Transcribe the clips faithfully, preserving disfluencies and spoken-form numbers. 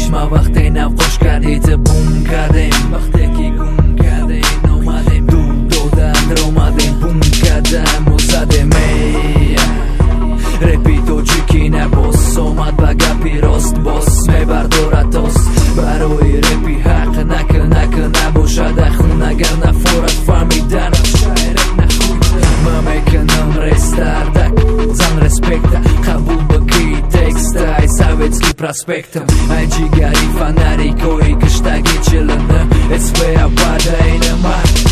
چشم وقتی نو خوش کردی تو بوم کردیم وقتی که گم کردیم اومدیم دو دادن در اومدیم بوم کردم و زدیم رپی تو چیکی نباس اومد با گپی راست باس میبردارد تاست برای رپی حق نکن نکن نباشد اخون اگر نفورت فهمیدن شاید نخوی ما میکنم ریستردک زن رسپکت قبول بکی تکست ای سویتسکی پراسپکتم ای جیگری فنری کوی کشتگی چلنه اسفیا پاده اینه من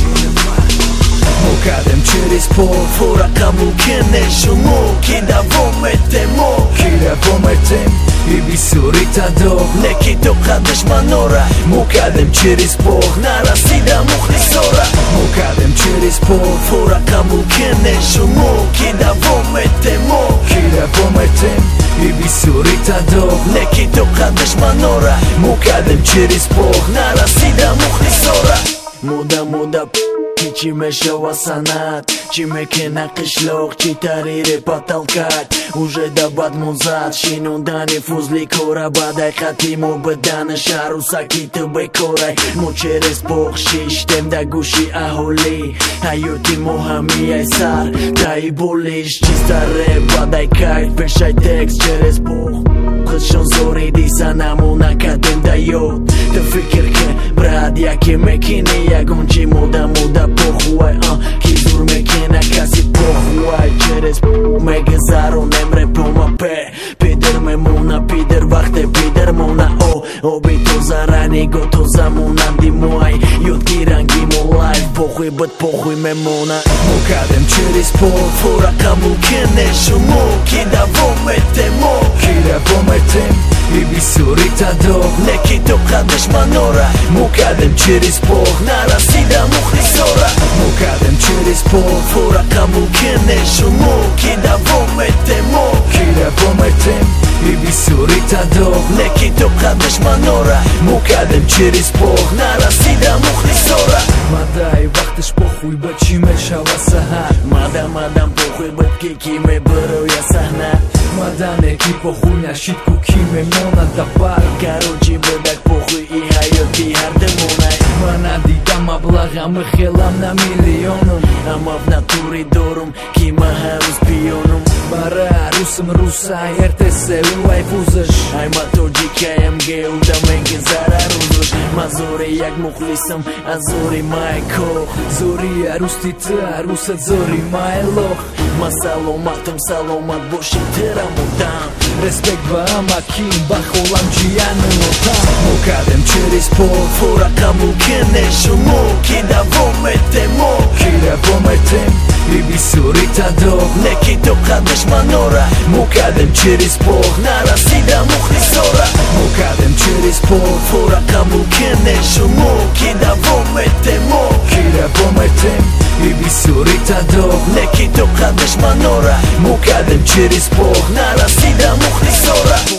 Mokadem через пол Фора кому кенешо мо Кида вометем мо Кида вометем И бисурита до Неки то кадеш манора Mokadem через пол Нарасида мухлисора Mokadem через пол Фора кому кенешо мо Кида вометем мо Кида вометем И бисурита до Неки то кадеш манора Mokadem через пол Нарасида мухлисора Муда муда چی میشو سنت چی میکنه قشلوق چی تریر پاتلکت уже دباد موزد شینوندن فوزلی کوره بدای قدیمو بدن شهر و سکیت بکوره مو چرس بخشیشتم در گوشی اهولی حیوتی مهمی ای سر تایی بولیش چیستره بدای کایت پشای تکس چرس بخ خودشون زوری دیسا نمونه کدیم دا یود تو فکر که براد یکی میکنی یکون چی مودا مودا پخوای کی زور میکنه کسی پخوای چرس میگذارو نمره پوما په پیدر میمونه پیدر وقت پیدر مونه او او بی تو زرانی گو تو زمونم دی موای یود گیرنگی مو لایف پخوی بد پخوی میمونه Mokadem через пол Фора кому кенешо мо Кида вометем мо Кида вометем И бисурита до Неки то кадеш манора Mokadem через пол Нарасида мухлисора Mokadem через пол Фора кому кенешо мо Кида вометем мо Кида вометем И бисурита до Неки то кадеш манора Mokadem через пол Нарасида мухлисора Мадай вақтиш похуй ба чӣ мешава саҳар мадам мадам похуй ба ки ки мебароя саҳна мадаме ки похуй нашид ку ки мемонад дабар карочи бедак похуй и ҳаёти ҳардамонай ман надидам маблағам михелам на миллионум амма в натуре дорум ки ма ҳаррӯз пиёнум бара русам русай эртесеуай фузаш ай ма тоҷикаям геуда мегезара рӯзаш ма зори як мухлисам аз зори майко зори арусти ты арусат зори майлох ма саломатам саломат боши терамудам респект ба амаким ба холам чиянутам Mokadem через пол Фора кому кенешо мо Кида вометем мо Кида вометем И бисурита до Неки то кадеш манора Mokadem через пол Нарасида мухлисора Mokadem через пол Фора кому кенешо мо Кида вометем мо Кида вометем И бисурита до Неки то кадеш манора Mokadem через пол Нарасида мухлисора